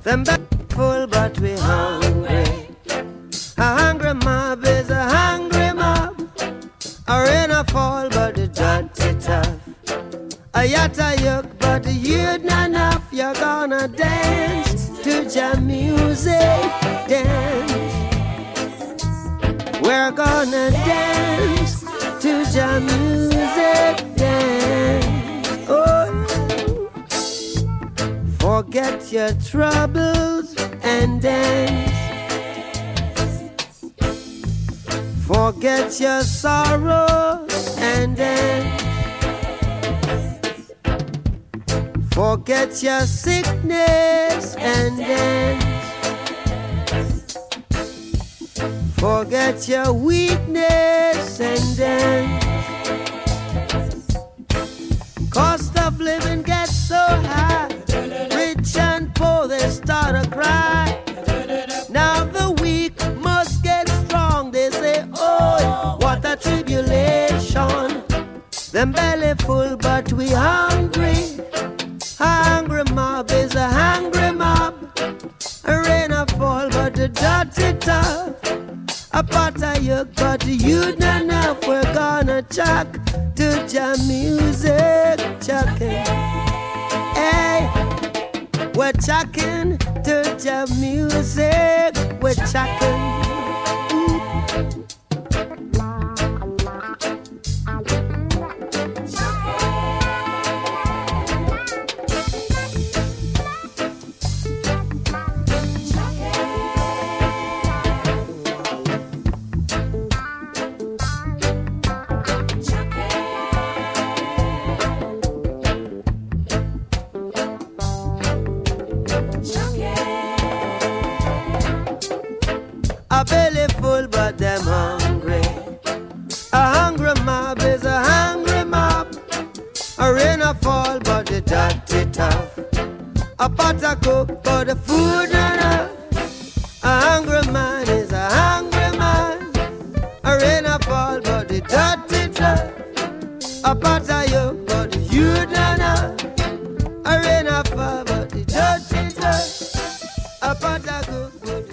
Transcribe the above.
Them belly full but we hungry. A hungry mob is a hungry mob. A rain a fall but the dirty tough. A yatta yuck but the youth not enough. You're gonna dance to jam music, dance. We're gonna dance to jam music, dance. Oh, forget your troubles and dance. Forget your sorrows and dance. Forget your sickness and dance. Forget your weakness and dance. Cost of living gets so high. Rich and poor, they start to cry. Now the weak must get strong. They say, oh, what a tribulation. Them belly full, but we hungry. A hungry mob is a hungry mob. A rain a fall, but the dirty tough. A pot of yuck, but you not enough. We're gonna chuck to jam music, chucking. Hey, we're chucking to jam music, we're chucking. A belly full but them hungry. A hungry mob is a hungry mob. A rain a fall but the dirty tough. A pot a cook but the food not enough. A hungry man is a hungry man. A rain a fall but the dirty tough. A pot a yuck but the youth not enough. A rain a fall but the dirty tough. A pot a cook but